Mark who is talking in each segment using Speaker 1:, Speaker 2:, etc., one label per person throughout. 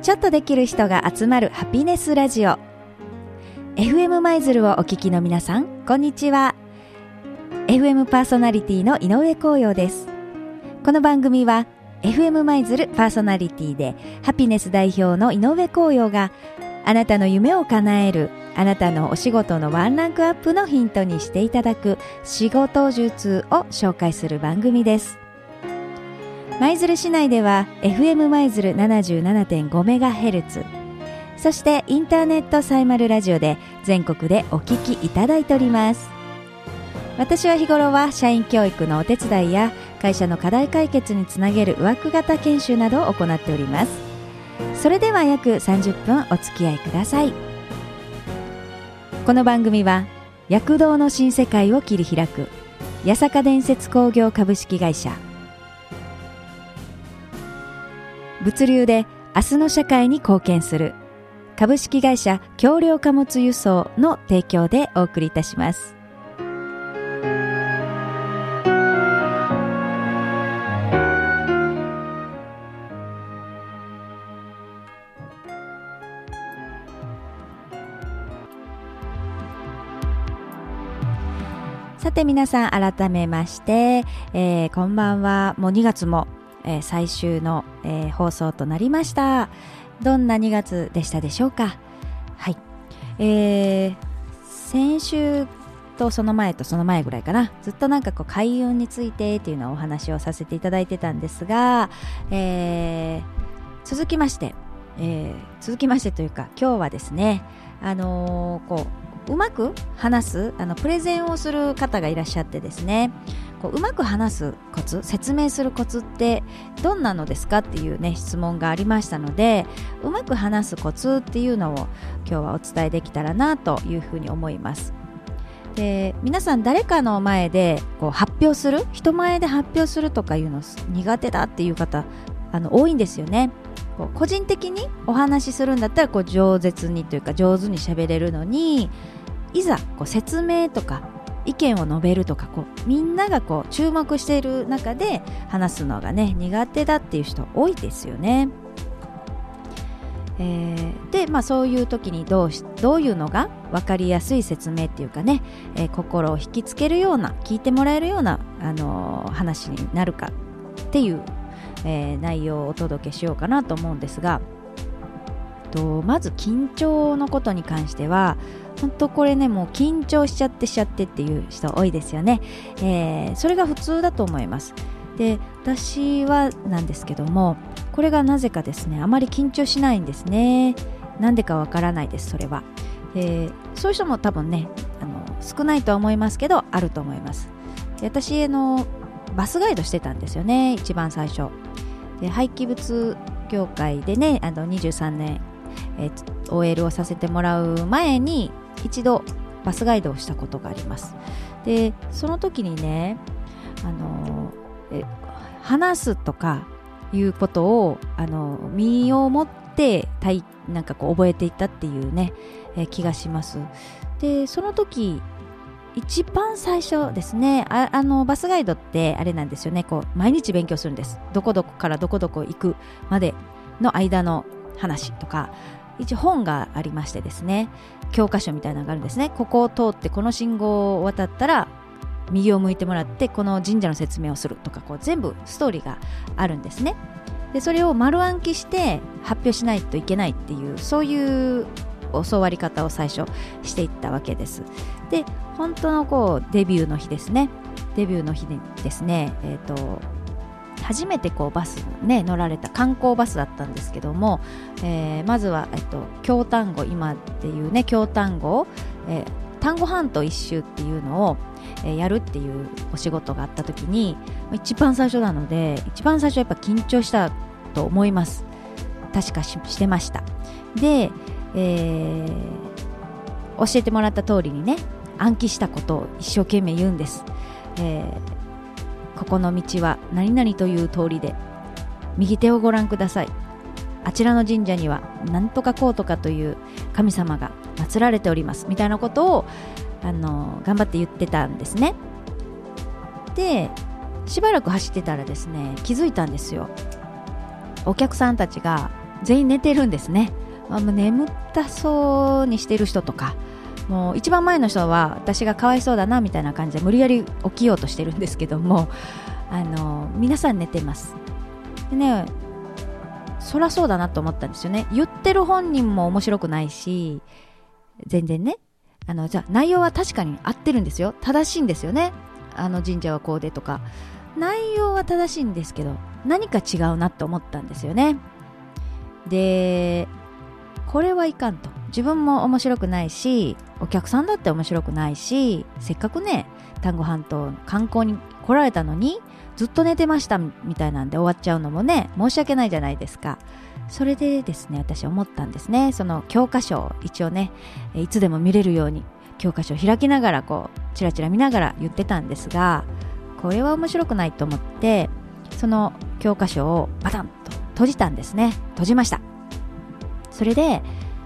Speaker 1: ちょっとできる人が集まるハピネスラジオ FM 舞鶴をお聞きの皆さん、こんにちは。 FM パーソナリティの井上光陽です。この番組は FM 舞鶴パーソナリティでハピネス代表の井上光陽があなたの夢を叶える、あなたのお仕事のワンランクアップのヒントにしていただく仕事術を紹介する番組です。舞鶴市内では FM 舞鶴 77.5MHz、 そしてインターネットサイマルラジオで全国でお聞きいただいております。私は日頃は社員教育のお手伝いや会社の課題解決につなげる枠型研修などを行っております。それでは約30分お付き合いください。この番組は躍動の新世界を切り開く八坂伝説工業株式会社、物流で明日の社会に貢献する株式会社橋梁貨物輸送の提供でお送りいたします。さて皆さん、改めまして、こんばんは。もう2月も最終の、放送となりました。どんな2月でしたでしょうか。はい、先週とその前とその前ぐらいかな、ずっとなんかこう開運についてっていうのをお話をさせていただいてたんですが、続きましてというか今日はですね、うまく話すプレゼンをする方がいらっしゃってですね、うまく話すコツ、説明するコツってどんなのですかっていうね質問がありましたので、うまく話すコツっていうのを今日はお伝えできたらなというふうに思います。で、皆さん誰かの前で発表する、人前で発表するとかいうの苦手だっていう方多いんですよね。個人的にお話しするんだったら饒舌にというか上手に喋れるのに、いざ説明とか意見を述べるとかみんなが注目している中で話すのがね苦手だっていう人多いですよね。で、そういう時にどういうのが分かりやすい説明っていうかね、心を引きつけるような、聞いてもらえるような、話になるかっていう、内容をお届けしようかなと思うんですが、まず緊張のことに関しては本当これね、もう緊張しちゃってっていう人多いですよね。それが普通だと思います。で、私はなんですけども、これがなぜかですね、あまり緊張しないんですね。なんでかわからないです、それは。そういう人も多分ね少ないとは思いますけどあると思います。で、私バスガイドしてたんですよね、一番最初で。廃棄物業界でね23年、OL をさせてもらう前に一度バスガイドをしたことがあります。で、その時にね話すとかいうことを身をもってなんか覚えていったっていうね、気がします。で、その時一番最初ですね、バスガイドってあれなんですよね、毎日勉強するんです。どこどこからどこどこ行くまでの間の話とか、一応本がありましてですね、教科書みたいなのがあるんですね。ここを通ってこの信号を渡ったら右を向いてもらってこの神社の説明をするとか、全部ストーリーがあるんですね。で、それを丸暗記して発表しないといけないっていう、そういう教わり方を最初していったわけです。で、本当のデビューの日ですね。デビューの日にですね、初めてバスね乗られた観光バスだったんですけども、まずは京丹後、今っていうね京丹後を、丹後半島一周っていうのを、やるっていうお仕事があった時に、一番最初なので一番最初やっぱ緊張したと思います。確かしてました。で、教えてもらった通りにね暗記したことを一生懸命言うんです。ここの道は何々という通りで右手をご覧ください。あちらの神社にはなんとかこうとかという神様が祀られておりますみたいなことを頑張って言ってたんですね。で、しばらく走ってたらですね気づいたんですよ。お客さんたちが全員寝てるんですね。もう眠たそうにしてる人とか、もう一番前の人は私がかわいそうだなみたいな感じで無理やり起きようとしてるんですけども、皆さん寝てます。でね、そらそうだなと思ったんですよね。言ってる本人も面白くないし、全然ね、じゃあ内容は確かに合ってるんですよ。正しいんですよね。神社はこうでとか、内容は正しいんですけど、何か違うなと思ったんですよね。で、これはいかんと。自分も面白くないし、お客さんだって面白くないし、せっかくね、丹後半島観光に来られたのにずっと寝てましたみたいなんで終わっちゃうのもね、申し訳ないじゃないですか。それでですね、私思ったんですね。その教科書を一応ね、いつでも見れるように教科書を開きながらこうチラチラ見ながら言ってたんですが、これは面白くないと思って、その教科書をバタンと閉じたんですね。閉じました。それで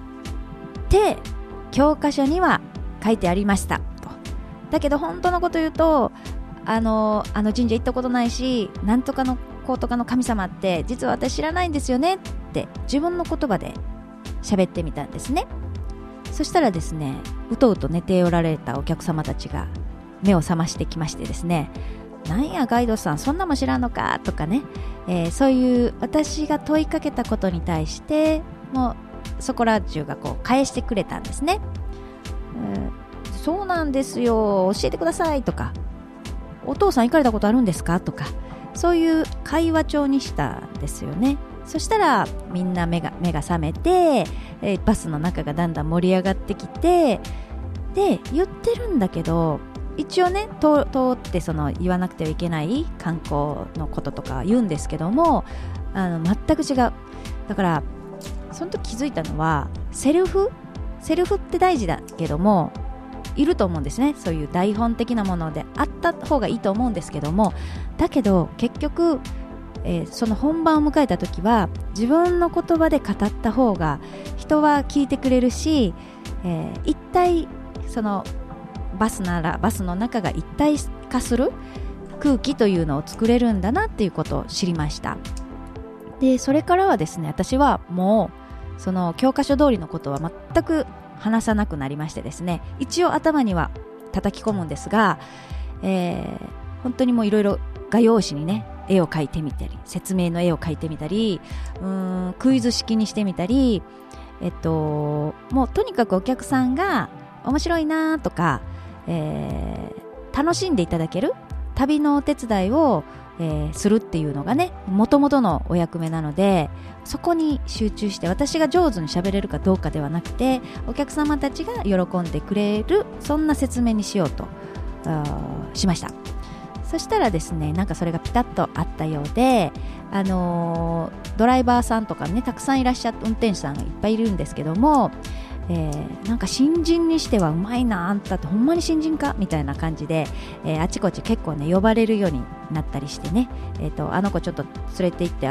Speaker 1: 教科書には書いてありましたと。だけど本当のこと言うと、あの神社行ったことないし、なんとかのこうとかの神様って実は私知らないんですよねって自分の言葉で喋ってみたんですね。そしたらですね、うとうと寝ておられたお客様たちが目を覚ましてきましてですね、なんやガイドさんそんなも知らんのかとかね、そういう私が問いかけたことに対してもうそこら中がこう返してくれたんですね。そうなんですよ、教えてくださいとか、お父さん行かれたことあるんですかとか、そういう会話帳にしたんですよね。そしたらみんな目が覚めて、バスの中がだんだん盛り上がってきて、で言ってるんだけど、一応ね通ってその言わなくてはいけない観光のこととか言うんですけども、全く違う。だからその時気づいたのは、セルフって大事だけどもいると思うんですね。そういう台本的なものであった方がいいと思うんですけども、だけど結局、その本番を迎えた時は自分の言葉で語った方が人は聞いてくれるし、一体そのバスならバスの中が一体化する空気というのを作れるんだなっていうことを知りました。でそれからはですね、私はもうその教科書通りのことは全く話さなくなりましてですね、一応頭には叩き込むんですが、本当にもういろいろ画用紙にね絵を描いてみたり、説明の絵を描いてみたり、クイズ式にしてみたり、もうとにかくお客さんが面白いなとか、楽しんでいただける旅のお手伝いを、するっていうのがね元々のお役目なので、そこに集中して、私が上手に喋れるかどうかではなくてお客様たちが喜んでくれる、そんな説明にしようとしました。そしたらですね、なんかそれがピタッとあったようで、ドライバーさんとかねたくさんいらっしゃって、運転手さんがいっぱいいるんですけども、なんか新人にしてはうまいな、あんたってほんまに新人かみたいな感じで、あちこち結構ね呼ばれるようになったりしてね、あの子ちょっと連れて行って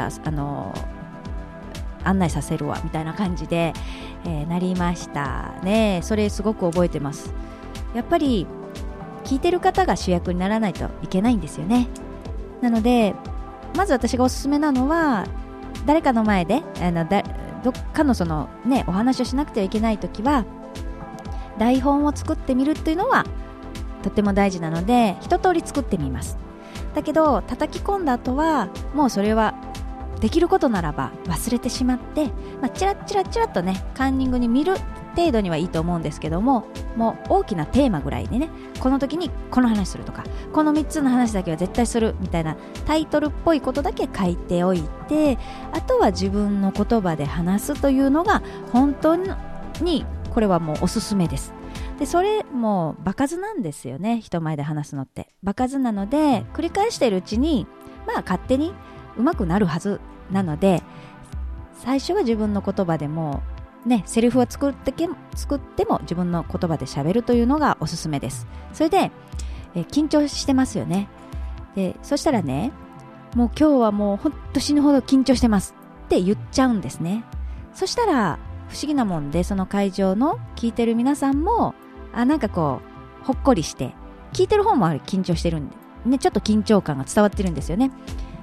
Speaker 1: 案内させるわみたいな感じで、なりましたね。それすごく覚えてます。やっぱり聞いてる方が主役にならないといけないんですよね。なのでまず私がおすすめなのは、誰かの前でどっかのそのねお話をしなくてはいけないときは台本を作ってみるっていうのはとっても大事なので、一通り作ってみます。だけど叩き込んだ後はもうそれはできることならば忘れてしまって、チラッチラッチラッとねカンニングに見る程度にはいいと思うんですけども、もう大きなテーマぐらいでね、この時にこの話するとか、この3つの話だけは絶対するみたいなタイトルっぽいことだけ書いておいて、あとは自分の言葉で話すというのが本当にこれはもうおすすめです。でそれも場数なんですよね。人前で話すのって場数なので、繰り返しているうちに勝手に上手くなるはずなので、最初は自分の言葉でもね、セリフを作っても自分の言葉で喋るというのがおすすめです。それで、緊張してますよね。でそしたらね、もう今日はもうほんと死ぬほど緊張してますって言っちゃうんですね。そしたら不思議なもんで、その会場の聞いてる皆さんもなんかこうほっこりして、聞いてる方も緊張してるんで、ね、ちょっと緊張感が伝わってるんですよね。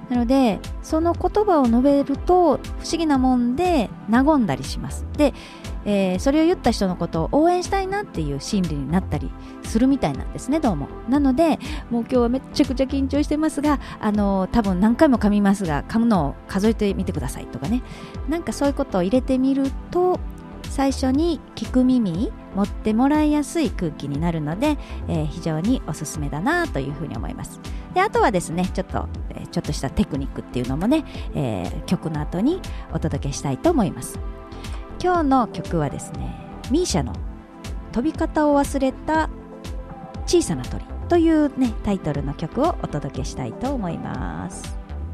Speaker 1: なのでその言葉を述べると不思議なもんで和んだりします。で、それを言った人のことを応援したいなっていう心理になったりするみたいなんですね、どうも。なのでもう今日はめっちゃくちゃ緊張してますが、多分何回も噛みますが、噛むのを数えてみてくださいとかね、なんかそういうことを入れてみると最初に聞く耳持ってもらいやすい空気になるので、非常におすすめだなというふうに思います。で、あとはですね、ちょっとしたテクニックっていうのもね、曲の後にお届けしたいと思います。今日の曲はですね、ミーシャの飛び方を忘れた小さな鳥というね、タイトルの曲をお届けしたいと思います。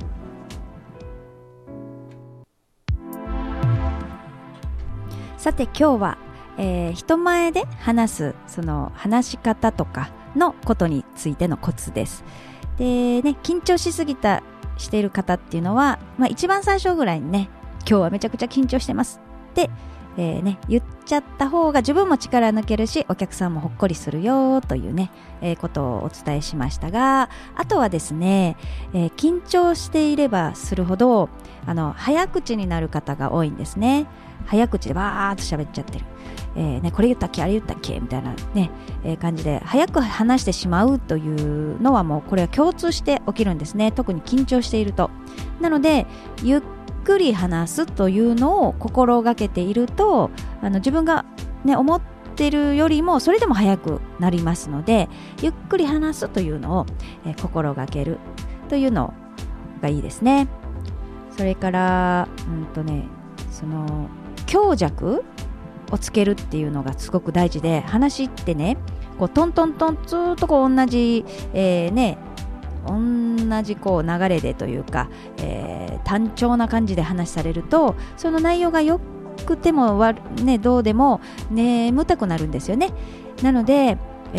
Speaker 1: さて今日は、人前で話すその話し方とかのことについてのコツです。でね、緊張しすぎしている方っていうのは、一番最初ぐらいにね、今日はめちゃくちゃ緊張してますって言っちゃった方が自分も力抜けるし、お客さんもほっこりするよというね、ことをお伝えしましたが、あとはですね、緊張していればするほど早口になる方が多いんですね。早口でバーっと喋っちゃってる、これ言ったっけあれ言ったっけみたいなね、感じで早く話してしまうというのはもうこれは共通して起きるんですね。特に緊張していると。なのでゆっくり話すというのを心がけていると、自分が、ね、思ってるよりもそれでも早くなりますので、ゆっくり話すというのを、心がけるというのがいいですね。それからその強弱をつけるっていうのがすごく大事で、話ってね、こうトントントンずっとこう同じこう流れでというか、単調な感じで話されると、その内容が良くてもどうでも眠たくなるんですよね。なので、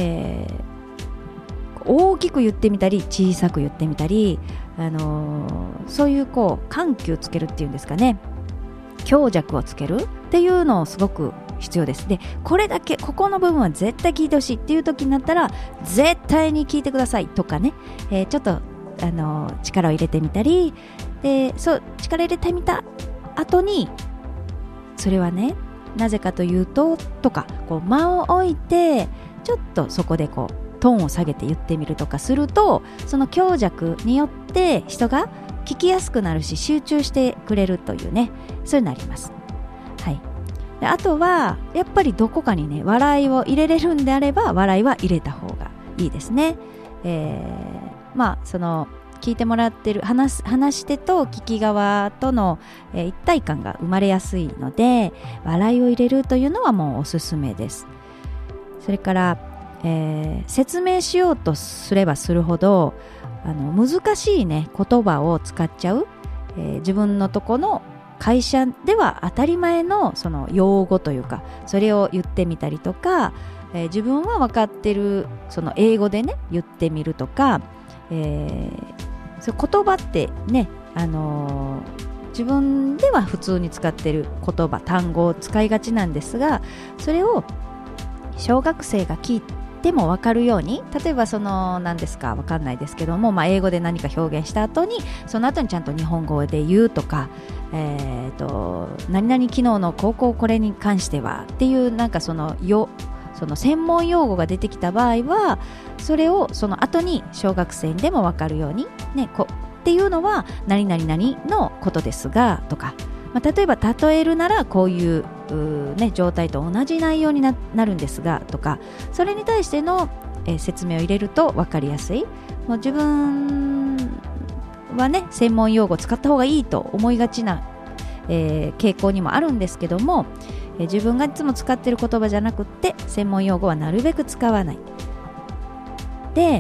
Speaker 1: 大きく言ってみたり小さく言ってみたり、そういうこう緩急つけるっていうんですかね、強弱をつけるっていうのをすごく必要です。で、これだけここの部分は絶対聞いてほしいっていう時になったら絶対に聞いてくださいとかね、ちょっと力を入れてみたりで、力入れてみた後にそれはねなぜかというととか、こう間を置いてちょっとそこでこうトーンを下げて言ってみるとかすると、その強弱によって人が聞きやすくなるし集中してくれるというね、そういうのあります。はい。で、あとはやっぱりどこかにね笑いを入れれるんであれば笑いは入れた方がいいですね。その聞いてもらってる話し手と聞き側との、一体感が生まれやすいので、笑いを入れるというのはもうおすすめです。それから、説明しようとすればするほど難しいね言葉を使っちゃう、自分のとこの会社では当たり前のその用語というか、それを言ってみたりとか、自分は分かってるその英語でね言ってみるとか、そう言葉ってね、自分では普通に使ってる言葉単語を使いがちなんですが、それを小学生が聞いても分かるように、例えば何ですか分かんないですけども、英語で何か表現した後にその後にちゃんと日本語で言うとか、何々機能のこれに関してはっていうなんかその専門用語が出てきた場合は、それをその後に小学生でも分かるように、っていうのは何々のことですがとか、例えば例えるならこういう状態と同じ内容に なるんですがとか、それに対しての、説明を入れると分かりやすい。もう自分はね専門用語を使った方がいいと思いがちな、傾向にもあるんですけども、自分がいつも使っている言葉じゃなくって専門用語はなるべく使わない。で、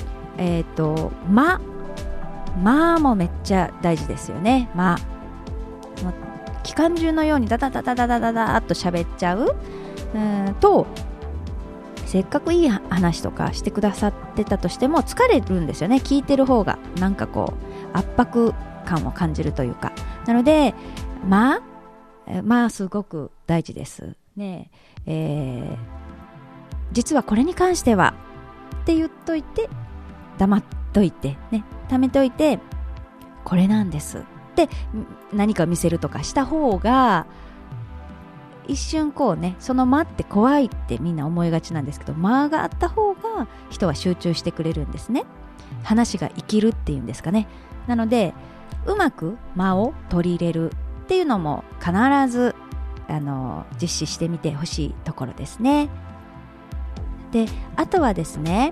Speaker 1: もめっちゃ大事ですよね。機関銃のようにダダダダダダダダっと喋っちゃうと、せっかくいい話とかしてくださってたとしても疲れるんですよね。聞いてる方がなんかこう圧迫感を感じるというか。なのですごく大事ですね。実はこれに関してはって言っといて黙っといてね、貯めといて、 これなんですって何か見せるとかした方が、一瞬こうね、その間って怖いってみんな思いがちなんですけど、間があった方が人は集中してくれるんですね。話が生きるっていうんですかね。なのでうまく間を取り入れるっていうのも必ず実施してみてほしいところですね。で、あとはですね、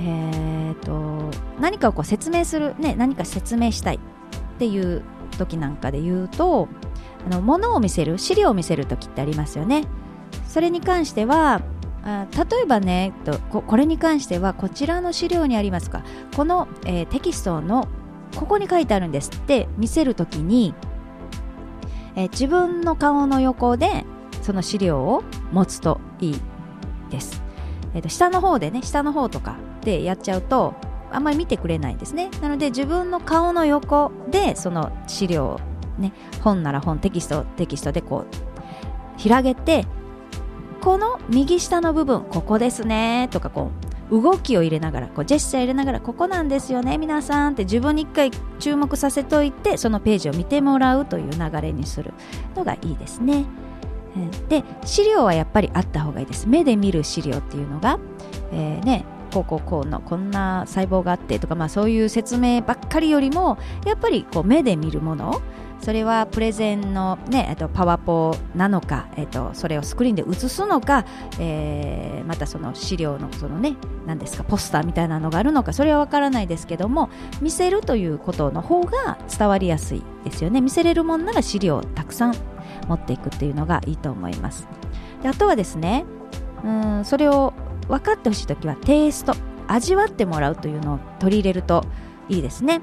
Speaker 1: 何かをこう説明する、ね、何か説明したいっていう時なんかで言うと、物を見せる、資料を見せる時ってありますよね。それに関しては例えばね、これに関してはこちらの資料にありますか、この、テキストのここに書いてあるんですって見せるときに、自分の顔の横でその資料を持つといいです。下の方でね、下の方とかでやっちゃうとあんまり見てくれないんですね。なので自分の顔の横でその資料をね、本なら本、テキストでこう広げて、この右下の部分ここですねとか、こう動きを入れながら、こうジェスチャー入れながら、ここなんですよね皆さんって自分に一回注目させといて、そのページを見てもらうという流れにするのがいいですね。で、資料はやっぱりあった方がいいです。目で見る資料っていうのが、こんな細胞があってとか、そういう説明ばっかりよりも、やっぱりこう目で見るもの、それはプレゼンの、パワポなのか、それをスクリーンで映すのか、またその資料の何ですか、ポスターみたいなのがあるのか、それはわからないですけども、見せるということの方が伝わりやすいですよね。見せれるもんなら資料をたくさん持っていくっていうのがいいと思います。で、あとはですね、それを分かってほしいときはテイスト、味わってもらうというのを取り入れるといいですね。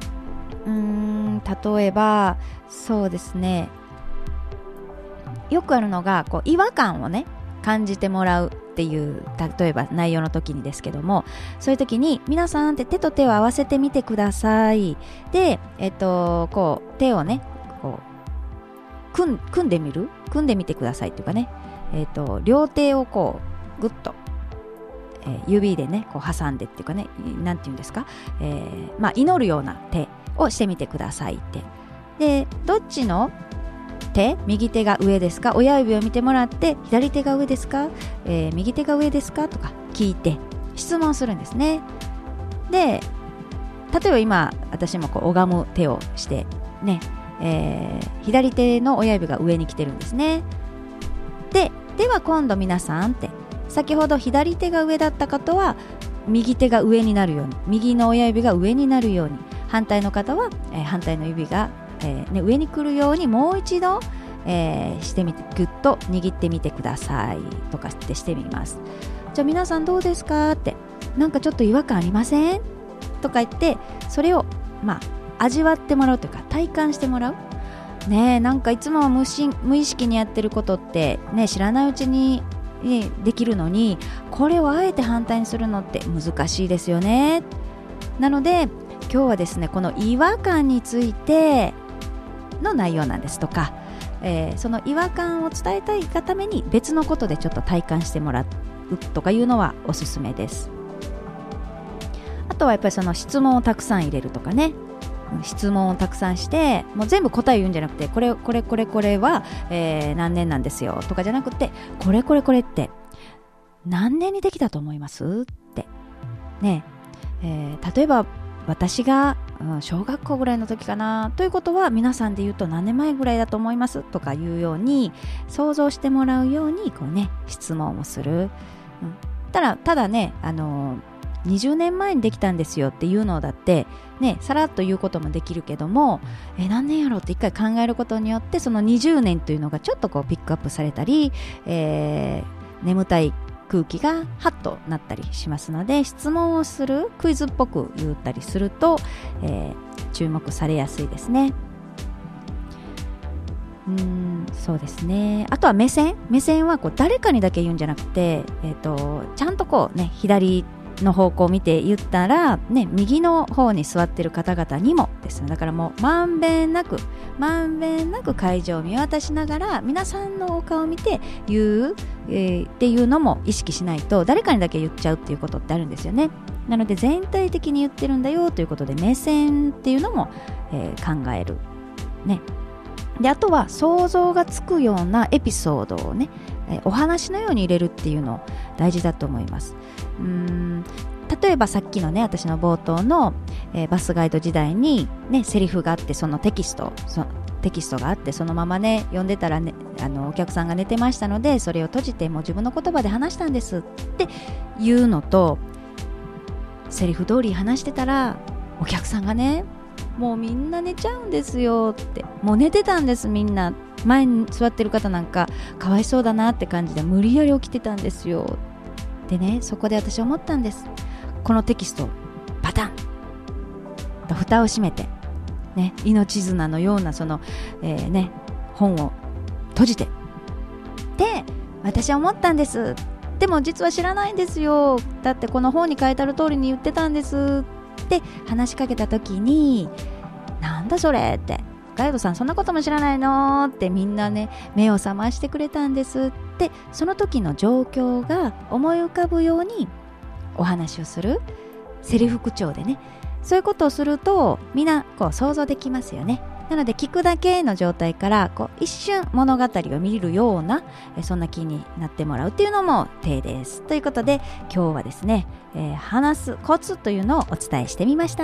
Speaker 1: 例えばそうですね、よくあるのがこう違和感をね感じてもらうっていう、例えば内容の時にですけども、そういう時に皆さんって手と手を合わせてみてください。で、こう手をねこう組んでみてくださいっていうかね、両手をこうグッと、指でねこう挟んでっていうかね、なんていうんですか、祈るような手をしてみてくださいって。で、どっちの手、右手が上ですか、親指を見てもらって、左手が上ですか、右手が上ですかとか聞いて質問するんですね。で、例えば今私もこう拝む手をしてね、左手の親指が上に来てるんですね。では今度皆さんって、先ほど左手が上だった方は右手が上になるように、右の親指が上になるように、反対の方は、反対の指が、上に来るようにもう一度、してみて、ぐっと握ってみてくださいとかってしてみます。じゃあ皆さんどうですかって、なんかちょっと違和感ありませんとか言って、それを味わってもらうというか体感してもらうね。なんかいつもは無意識にやってることってね、知らないうちにできるのに、これをあえて反対にするのって難しいですよね。なので今日はですね、この違和感についての内容なんですとか、その違和感を伝えたいがために別のことでちょっと体感してもらうとかいうのはおすすめです。あとはやっぱりその質問をたくさん入れるとかね、質問をたくさんして、もう全部答え言うんじゃなくて、これは、何年なんですよとかじゃなくて、これって何年にできたと思いますってね、例えば私が、小学校ぐらいの時かなということは、皆さんで言うと何年前ぐらいだと思いますとかいうように想像してもらうようにこうね、質問をする。ただね、20年前にできたんですよっていうのだってね、さらっと言うこともできるけども、何年やろうって一回考えることによって、その20年というのがちょっとこうピックアップされたり、眠たい空気がハッとなったりしますので、質問をする、クイズっぽく言ったりすると、注目されやすいですね。そうですね。あとは目線はこう誰かにだけ言うんじゃなくて、ちゃんとこうね、左の方向を見て言ったら、ね、右の方に座ってる方々にもですね、だからもうまんべんなく会場を見渡しながら皆さんのお顔を見て言う、っていうのも意識しないと誰かにだけ言っちゃうっていうことってあるんですよね。なので全体的に言ってるんだよということで目線っていうのも、考えるね。であとは想像がつくようなエピソードをね、お話のように入れるっていうの大事だと思います。例えばさっきのね、私の冒頭の、バスガイド時代に、ね、セリフがあって、そのテキストがあって、そのままね読んでたらね、お客さんが寝てましたのでそれを閉じてもう自分の言葉で話したんですっていうのと、セリフ通り話してたらお客さんがね、もうみんな寝ちゃうんですよって、もう寝てたんです、みんな前に座ってる方なんかかわいそうだなって感じで無理やり起きてたんですよ。でね、そこで私思ったんです。このテキストパタンと蓋を閉めて、ね、命綱のようなその、本を閉じて、で私は思ったんです、でも実は知らないんですよ、だってこの本に書いてある通りに言ってたんですって話しかけた時に、なんだそれって、ガイドさんそんなことも知らないのってみんなね目を覚ましてくれたんですって、その時の状況が思い浮かぶようにお話をする、セリフ口調でね、そういうことをするとみんなこう想像できますよね。なので聞くだけの状態からこう一瞬物語を見るような、そんな気になってもらうっていうのも手です。ということで今日はですね、話すコツというのをお伝えしてみました。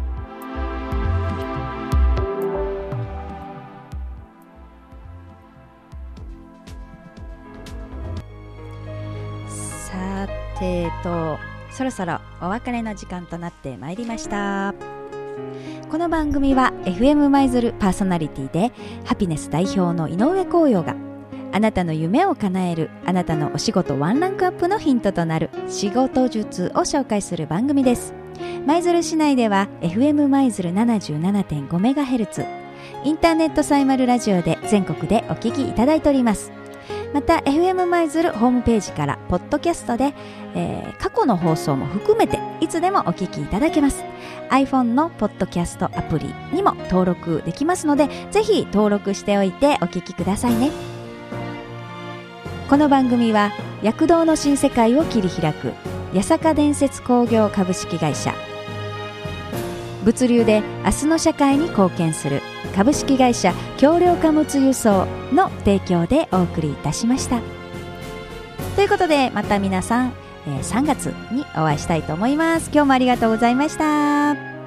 Speaker 1: さてそろそろお別れの時間となってまいりました。この番組は FM 舞鶴パーソナリティでハピネス代表の井上光陽があなたの夢を叶える、あなたのお仕事ワンランクアップのヒントとなる仕事術を紹介する番組です。舞鶴市内では FM 舞鶴 77.5MHz、 インターネットサイマルラジオで全国でお聞きいただいております。また FM 舞鶴ホームページからポッドキャストで、過去の放送も含めていつでもお聞きいただけます。 iPhone のポッドキャストアプリにも登録できますので、ぜひ登録しておいてお聞きくださいね。この番組は躍動の新世界を切り開く八坂伝説工業株式会社、物流で明日の社会に貢献する株式会社橋梁貨物輸送の提供でお送りいたしました。ということでまた皆さん、3月にお会いしたいと思います。今日もありがとうございました。